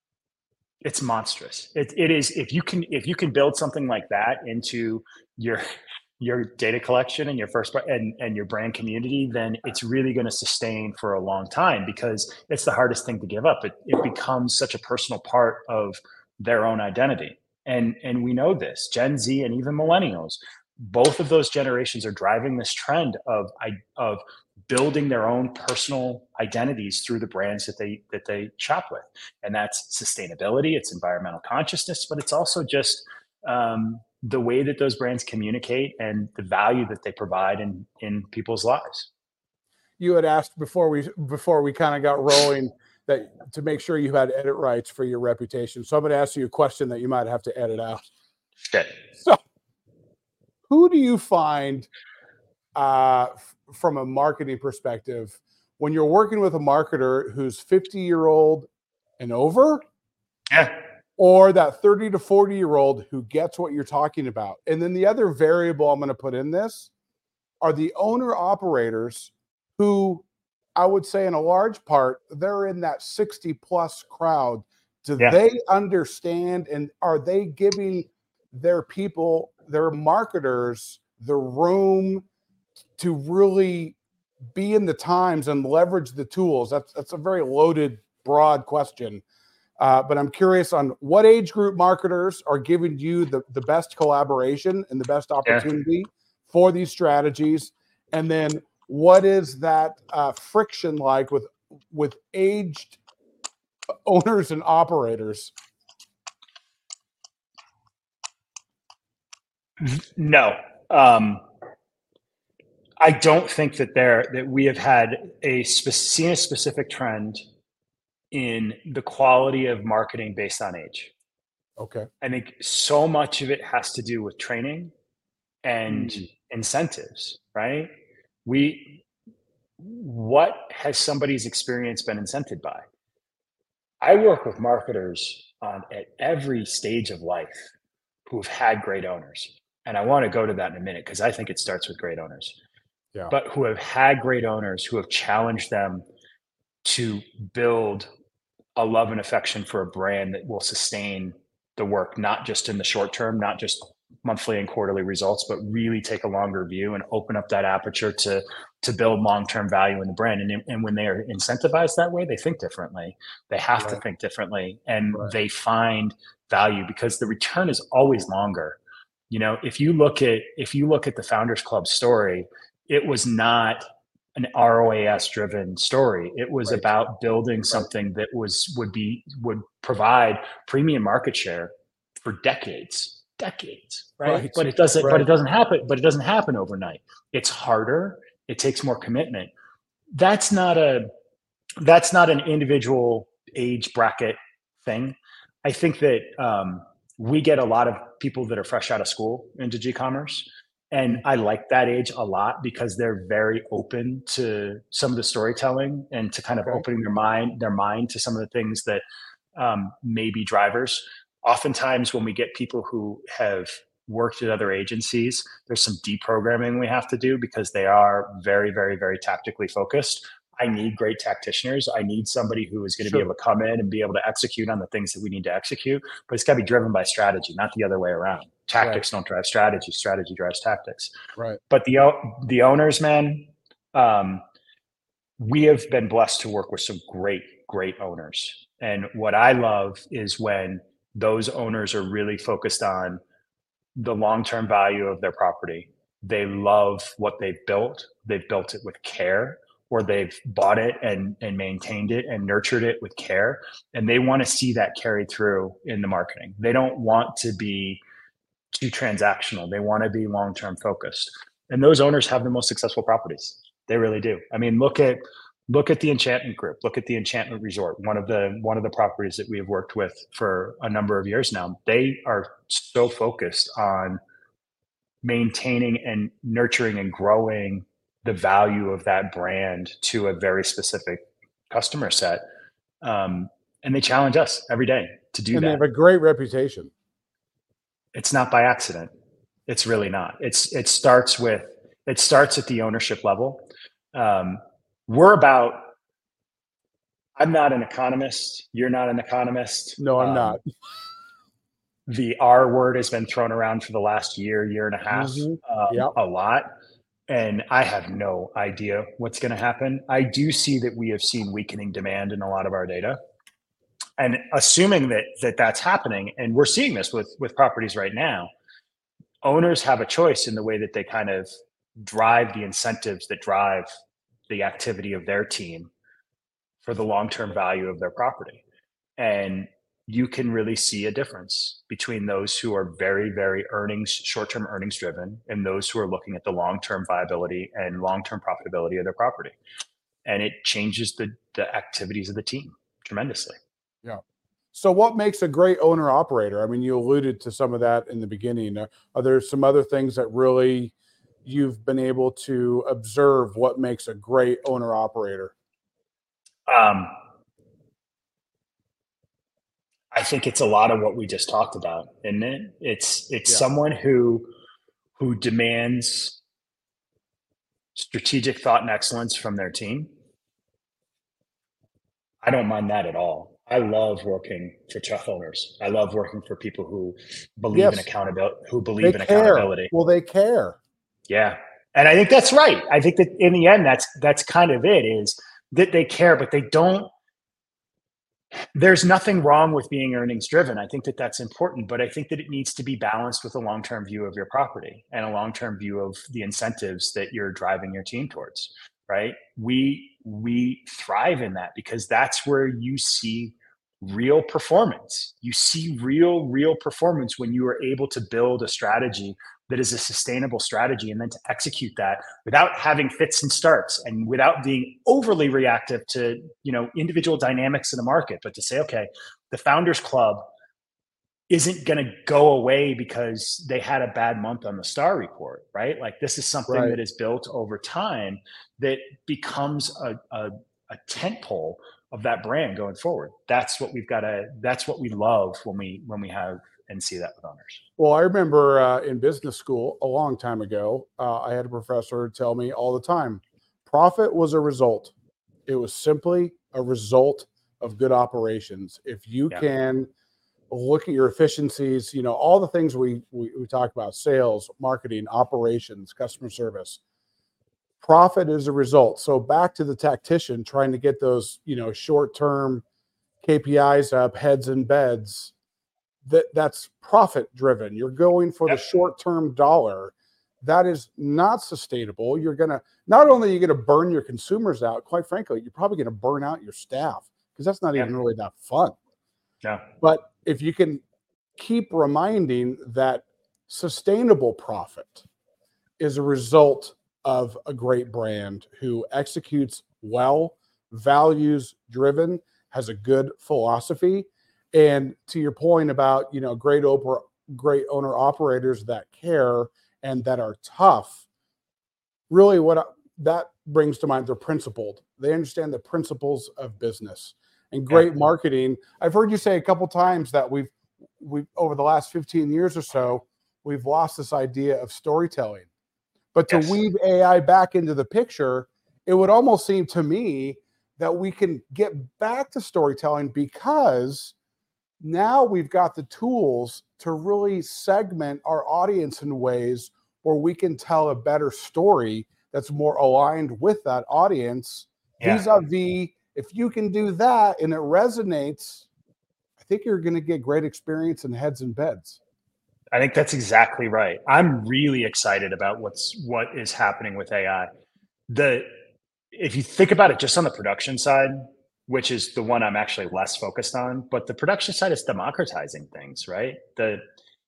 It's monstrous. It, it is. If you can, if you can build something like that into your, your data collection and your first and, and your brand community, then it's really going to sustain for a long time because it's the hardest thing to give up. It, it becomes such a personal part of their own identity. And, and we know this, Gen Z and even millennials, both of those generations are driving this trend of, of building their own personal identities through the brands that they, that they shop with. And that's sustainability, it's environmental consciousness, but it's also just, um, the way that those brands communicate and the value that they provide in, in people's lives. You had asked before we before we kind of got rolling that to make sure you had edit rights for your reputation. So I'm going to ask you a question that you might have to edit out. Okay. So who do you find uh, f- from a marketing perspective when you're working with a marketer who's fifty year old and over? Yeah. Or that thirty to forty year old who gets what you're talking about. And then the other variable I'm going to put in this are the owner operators who I would say in a large part, they're in that sixty plus crowd. Do Yeah. they understand and are they giving their people, their marketers, the room to really be in the times and leverage the tools? That's, that's a very loaded, broad question. Uh, but I'm curious on what age group marketers are giving you the, the best collaboration and the best opportunity yeah. for these strategies. And then what is that uh, friction like with, with aged owners and operators? No. Um, I don't think that there, that we have had a spe- seen a specific trend in the quality of marketing based on age. Okay. I think so much of it has to do with training and mm. incentives, right? We, what has somebody's experience been incented by? I work with marketers on at every stage of life who've had great owners. And I want to go to that in a minute because I think it starts with great owners. Yeah. But who have had great owners who have challenged them to build a love and affection for a brand that will sustain the work, not just in the short term, not just monthly and quarterly results, but really take a longer view and open up that aperture to to build long-term value in the brand. And, and when they are incentivized that way, they think differently. They have right. to think differently, and right. they find value because the return is always longer. You know, if you look at if you look at the Founders Club story, it was not an R O A S driven story. It was right. about building something right. that was would be would provide premium market share for decades, decades, right? right. But it doesn't. Right. But it doesn't happen. But it doesn't happen overnight. It's harder. It takes more commitment. That's not a. That's not an individual age bracket thing. I think that um, we get a lot of people that are fresh out of school into G-commerce. And I like that age a lot because they're very open to some of the storytelling and to kind of okay. opening their mind, their mind to some of the things that um, may be drivers. Oftentimes when we get people who have worked at other agencies, there's some deprogramming we have to do because they are very, very, very tactically focused. I need great tacticians. I need somebody who is going to sure. be able to come in and be able to execute on the things that we need to execute, but it's got to be driven by strategy, not the other way around. Tactics right. don't drive strategy. Strategy drives tactics. Right. But the the owners, man, um, we have been blessed to work with some great, great owners. And what I love is when those owners are really focused on the long-term value of their property. They love what they've built. They've built it with care, or they've bought it and, and maintained it and nurtured it with care. And they want to see that carried through in the marketing. They don't want to be too transactional. They want to be long-term focused. And those owners have the most successful properties. They really do. I mean, look at look at the Enchantment Group. Look at the Enchantment Resort, one of the one of the properties that we have worked with for a number of years now. They are so focused on maintaining and nurturing and growing the value of that brand to a very specific customer set. Um, And they challenge us every day to do and that. And they have a great reputation. It's not by accident. It's really not. It's it starts with it starts at the ownership level. Um, we're about. I'm not an economist. You're not an economist. No, I'm um, not. The R word has been thrown around for the last year, year and a half, Mm-hmm. um, Yep. a lot. And I have no idea what's going to happen. I do see that we have seen weakening demand in a lot of our data. And assuming that, that that's happening, and we're seeing this with, with properties right now, owners have a choice in the way that they kind of drive the incentives that drive the activity of their team for the long-term value of their property. And you can really see a difference between those who are very, very earnings, short-term earnings driven, and those who are looking at the long-term viability and long-term profitability of their property. And it changes the, the activities of the team tremendously. Yeah. So what makes a great owner operator? I mean, you alluded to some of that in the beginning. Are there some other things that really you've been able to observe what makes a great owner operator? Um, I think it's a lot of what we just talked about, isn't it? It's it's yeah. someone who who demands strategic thought and excellence from their team. I don't mind that at all. I love working for tough owners. I love working for people who believe yes. in accountability, who believe they in care. accountability. Well, they care. Yeah. And I think that's right. I think that in the end, that's that's kind of it, is that they care, but they don't. There's nothing wrong with being earnings driven. I think that that's important, but I think that it needs to be balanced with a long-term view of your property and a long-term view of the incentives that you're driving your team towards, right? We, we thrive in that because that's where you see real performance. You see real, real performance when you are able to build a strategy that is a sustainable strategy, and then to execute that without having fits and starts and without being overly reactive to, you know, individual dynamics in the market, but to say, okay, the Founders Club isn't going to go away because they had a bad month on the Star Report, right? Like, this is something right. that is built over time that becomes a, a, a tent pole of that brand going forward. That's what we've got to, that's what we love when we, when we have and see that with owners. Well, I remember uh, in business school a long time ago, uh, I had a professor tell me all the time, profit was a result. It was simply a result of good operations. If you yeah. can look at your efficiencies, you know, all the things we, we, we talk about, sales, marketing, operations, customer service, profit is a result. So back to the tactician trying to get those, you know, short-term K P Is up, heads and beds, that that's profit driven. You're going for yep. the short-term dollar. That is not sustainable. You're going to, not only are you going to burn your consumers out, quite frankly, you're probably going to burn out your staff because that's not yep. even really that fun. Yeah. But if you can keep reminding that sustainable profit is a result of a great brand who executes well, values driven, has a good philosophy. And to your point about, you know, great Oprah, great owner operators that care and that are tough, really what I, that brings to mind, they're principled. They understand the principles of business and great yeah. marketing. I've heard you say a couple times that we've, we've over the last fifteen years or so, we've lost this idea of storytelling. But to yes. weave A I back into the picture, it would almost seem to me that we can get back to storytelling because now we've got the tools to really segment our audience in ways where we can tell a better story that's more aligned with that audience. Yeah. Vis-a-vis, if you can do that and it resonates, I think you're going to get great experience in heads and beds. I think that's exactly right. I'm really excited about what's what is happening with A I. The if you think about it just on the production side, which is the one I'm actually less focused on, but the production side is democratizing things, right? The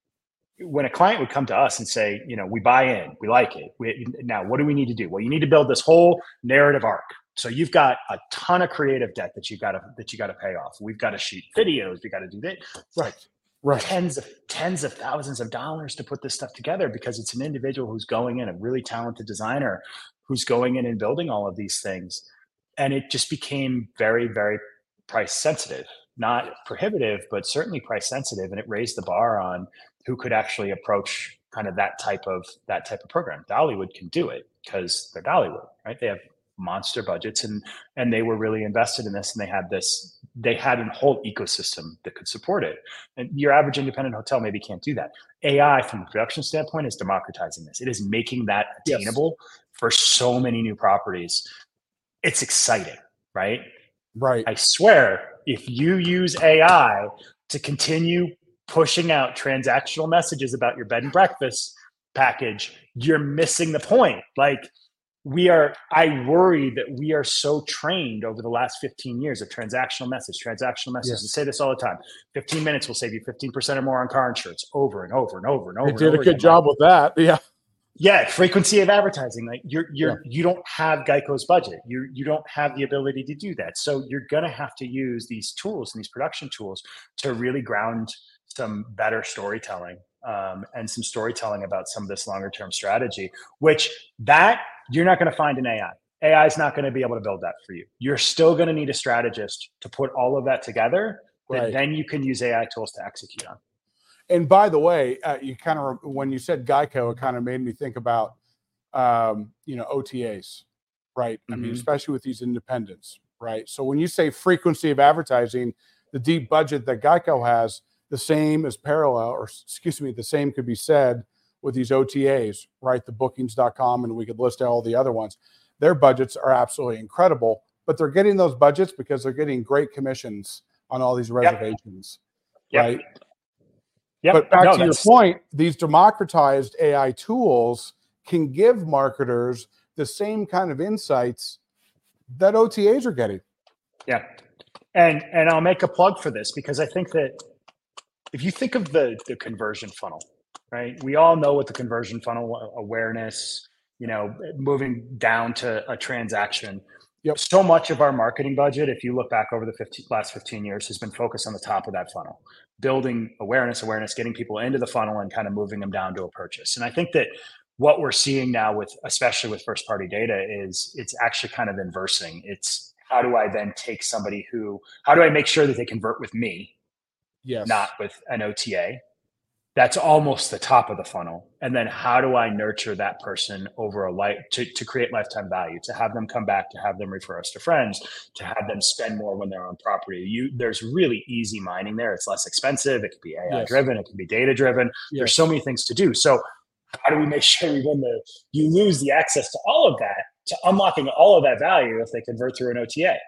when a client would come to us and say, you know, we buy in, we like it. We, now, what do we need to do? Well, you need to build this whole narrative arc. So you've got a ton of creative debt that you got to that you got to pay off. We've got to shoot videos. We got to do that. Right, right. Tens of tens of thousands of dollars to put this stuff together because it's an individual who's going in, a really talented designer who's going in and building all of these things. And it just became very, very price sensitive. not prohibitive, but certainly price sensitive. And it raised the bar on who could actually approach kind of that type of that type of program. Dollywood can do it because they're Dollywood, right? They have monster budgets, and and they were really invested in this, and they had this they had a whole ecosystem that could support it. And your average independent hotel maybe can't do that. A I, from a production standpoint, is democratizing this. It is making that attainable yes. for so many new properties. It's exciting, right? Right. I swear, if you use A I to continue pushing out transactional messages about your bed and breakfast package, you're missing the point. Like, we are, I worry that we are so trained over the last fifteen years of transactional message, transactional message. Yes. I say this all the time. fifteen minutes will save you fifteen percent or more on car insurance, over and over and over and over. They did a good again. job with that. Yeah. Yeah. Frequency of advertising. Like you're, you're, yeah. you don't have Geico's budget. You, you don't have the ability to do that. So you're going to have to use these tools and these production tools to really ground some better storytelling. Um, and some storytelling about some of this longer term strategy, which that you're not going to find in A I. A I is not going to be able to build that for you. You're still going to need a strategist to put all of that together. Right. That then you can use A I tools to execute on. And by the way, uh, you kind of, when you said Geico, it kind of made me think about, um, you know, O T As, right? Mm-hmm. I mean, especially with these independents, right? So when you say frequency of advertising, the deep budget that Geico has, the same as parallel, or excuse me, the same could be said with these O T As, right? The bookings dot com, and we could list all the other ones. Their budgets are absolutely incredible, but they're getting those budgets because they're getting great commissions on all these reservations, yep. right? Yep. But back no, to your point, these democratized A I tools can give marketers the same kind of insights that O T As are getting. Yeah. And, and I'll make a plug for this, because I think that if you think of the, the conversion funnel, right? We all know what the conversion funnel awareness, you know, moving down to a transaction. Yep. So much of our marketing budget, if you look back over the fifteen, last fifteen years, has been focused on the top of that funnel, building awareness, awareness, getting people into the funnel and kind of moving them down to a purchase. And I think that what we're seeing now with, especially with first party data, is it's actually kind of inversing. It's how do I then take somebody who, how do I make sure that they convert with me? Yes. Not with an O T A. That's almost the top of the funnel. And then how do I nurture that person over a life to, to create lifetime value, to have them come back, to have them refer us to friends, to have them spend more when they're on property. You, there's really easy mining there. It's less expensive. It can be A I yes. driven. It can be data driven. Yes. There's so many things to do. So how do we make sure we win the, you lose the access to all of that, to unlocking all of that value if they convert through an O T A?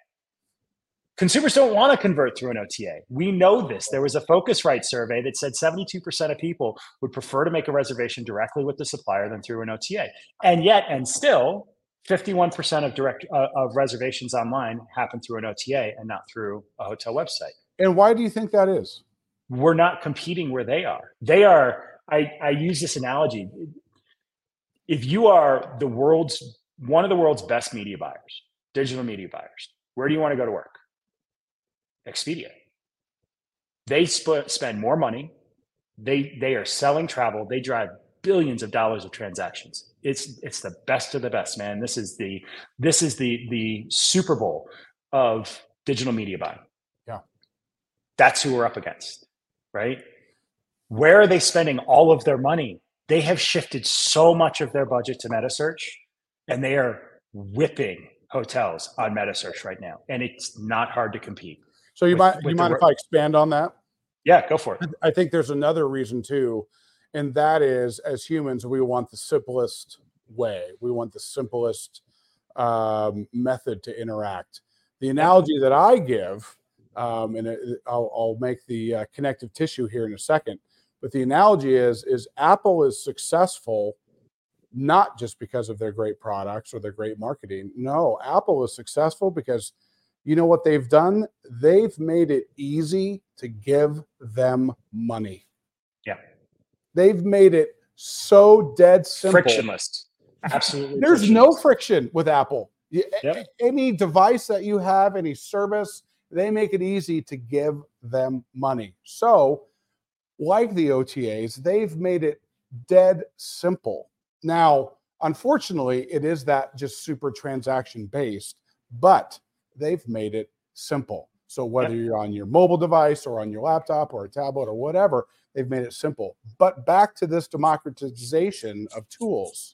Consumers don't want to convert through an O T A. We know this. There was a Focusrite survey that said seventy-two percent of people would prefer to make a reservation directly with the supplier than through an O T A. And yet, and still, fifty-one percent of direct uh, of reservations online happen through an O T A and not through a hotel website. And why do you think that is? We're not competing where they are. They are, I, I use this analogy. If you are the world's, one of the world's best media buyers, digital media buyers, where do you want to go to work? Expedia. They sp- spend more money. They they are selling travel. They drive billions of dollars of transactions. It's it's the best of the best, man. This is the this is the the Super Bowl of digital media buying. Yeah, that's who we're up against, right? Where are they spending all of their money? They have shifted so much of their budget to metasearch, and they are whipping hotels on metasearch right now, and it's not hard to compete. So you with, might you mind the, if I expand on that? Yeah, go for it. I think there's another reason too, and that is, as humans, we want the simplest way. We want the simplest um, method to interact. The analogy that I give, um, and it, I'll, I'll make the uh, connective tissue here in a second, but the analogy is is Apple is successful not just because of their great products or their great marketing. No, Apple is successful because you know what they've done? They've made it easy to give them money. Yeah. They've made it so dead simple. Frictionless. Absolutely. There's frictionless. no friction with Apple. Yep. Any device that you have, any service, they make it easy to give them money. So, like the O T As, they've made it dead simple. Now, unfortunately, it is that just super transaction based, but they've made it simple. So whether Yep. you're on your mobile device or on your laptop or a tablet or whatever, they've made it simple. But back to this democratization of tools,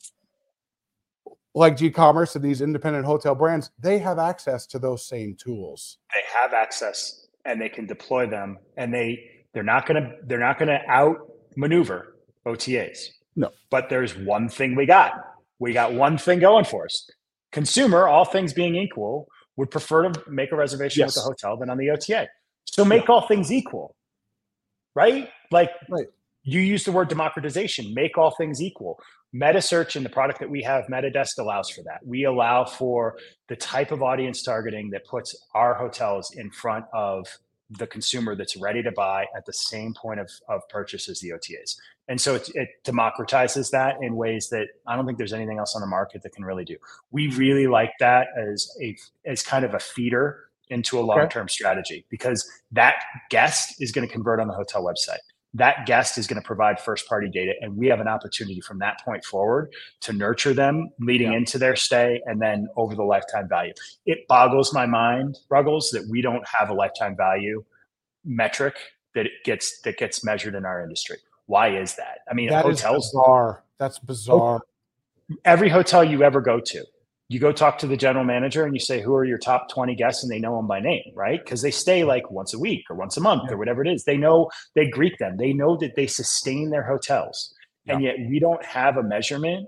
like G-commerce and these independent hotel brands, they have access to those same tools. They have access and they can deploy them, and they they're not gonna they're not gonna outmaneuver O T As. No. But there's one thing we got. We got one thing going for us. Consumer, all things being equal, would prefer to make a reservation Yes. with the hotel than on the O T A. So make Yeah. all things equal, right? Like Right. you use the word democratization, make all things equal. Meta search and the product that we have, MetaDesk, allows for that. We allow for the type of audience targeting that puts our hotels in front of the consumer that's ready to buy at the same point of, of purchase as the O T As. And so it, it democratizes that in ways that I don't think there's anything else on the market that can really do. We really like that as a as kind of a feeder into a long-term strategy, because that guest is going to convert on the hotel website. That guest is going to provide first-party data, and we have an opportunity from that point forward to nurture them leading Yeah. into their stay and then over the lifetime value. It boggles my mind, Ruggles, that we don't have a lifetime value metric that it gets that gets measured in our industry. Why is that? I mean, That is hotels. bizarre. That's bizarre. Every hotel you ever go to, you go talk to the general manager and you say, who are your top twenty guests? And they know them by name, right? Because they stay like once a week or once a month Yeah. or whatever it is. They know, they greet them. They know that they sustain their hotels. Yeah. And yet we don't have a measurement.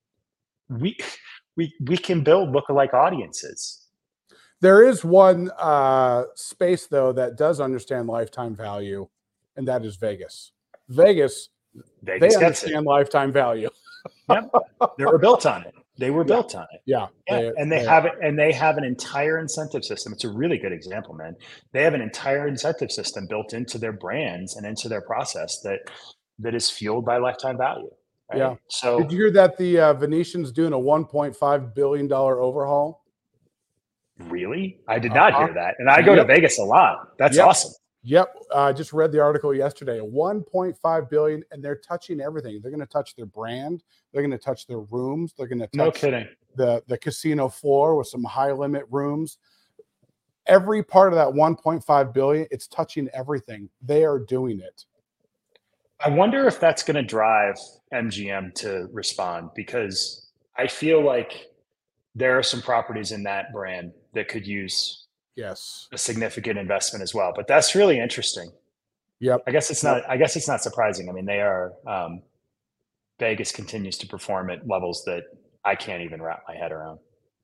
We, we, we can build lookalike audiences. There is one uh, space, though, that does understand lifetime value, and that is Vegas. Vegas, Vegas they gets understand lifetime value. Yep. They were built on it. They were Yeah. built on it. Yeah. Yeah, They- and they, they- have it, and they have an entire incentive system. It's a really good example, man. They have an entire incentive system built into their brands and into their process that that is fueled by lifetime value. Right? Yeah. So Did you hear that the uh, Venetian's doing a one point five billion dollars overhaul? really, I did not Uh-huh. hear that, and I go Yep. to Vegas a lot. That's Yep. awesome. Yep. I uh, just read the article yesterday. one point five billion dollars, and they're touching everything. They're going to touch their brand. They're going to touch their rooms. They're going to touch No kidding. the the casino floor with some high limit rooms. Every part of that one point five billion, it's touching everything. They are doing it. I wonder if that's going to drive M G M to respond, because I feel like there are some properties in that brand that could use Yes. a significant investment as well. But that's really interesting. Yep. I guess it's not. I guess it's not surprising. I mean, they are. Um, Vegas continues to perform at levels that I can't even wrap my head around.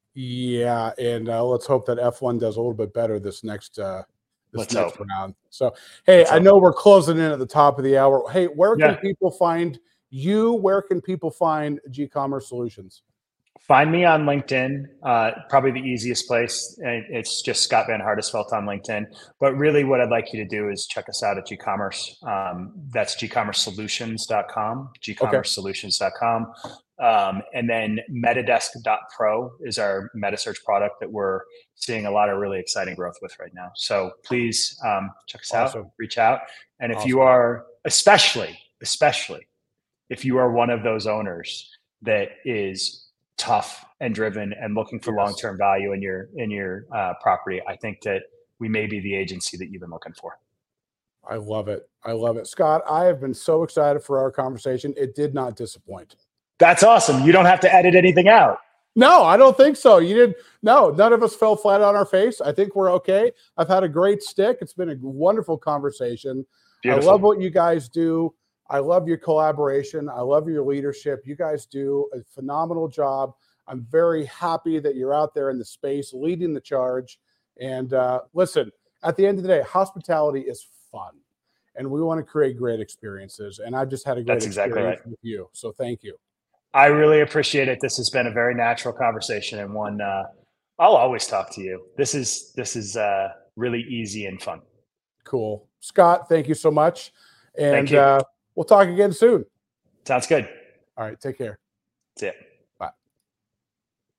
Yeah, and uh, let's hope that F one does a little bit better this next uh, this Let's next hope. round. So, hey, Let's I hope. know we're closing in at the top of the hour. Hey, where can Yeah. people find you? Where can people find G-commerce Solutions? Find me on LinkedIn. Uh, probably the easiest place. And it's just Scott Van Hardesvelt on LinkedIn. But really, what I'd like you to do is check us out at G-commerce. Um, that's g commerce solutions dot com. g commerce solutions dot com. Um, and then metadesk dot pro is our meta search product that we're seeing a lot of really exciting growth with right now. So please um, check us Awesome. out, reach out. And if Awesome. you are, especially, especially if you are one of those owners that is tough and driven and looking for Yes. long-term value in your, in your uh, property, I think that we may be the agency that you've been looking for. I love it. I love it. Scott, I have been so excited for our conversation. It did not disappoint. That's awesome. You don't have to edit anything out. No, I don't think so. You didn't. No, none of us fell flat on our face. I think we're okay. I've had a great stick. It's been a wonderful conversation. Beautiful. I love what you guys do. I love your collaboration. I love your leadership. You guys do a phenomenal job. I'm very happy that you're out there in the space leading the charge. And uh, listen, at the end of the day, hospitality is fun. And we want to create great experiences. And I've just had a great That's exactly experience right. with you. So thank you. I really appreciate it. This has been a very natural conversation, and one uh, I'll always talk to you. This is this is uh, really easy and fun. Cool. Scott, thank you so much. And Thank you. Uh, we'll talk again soon. Sounds good. All right. Take care. That's it.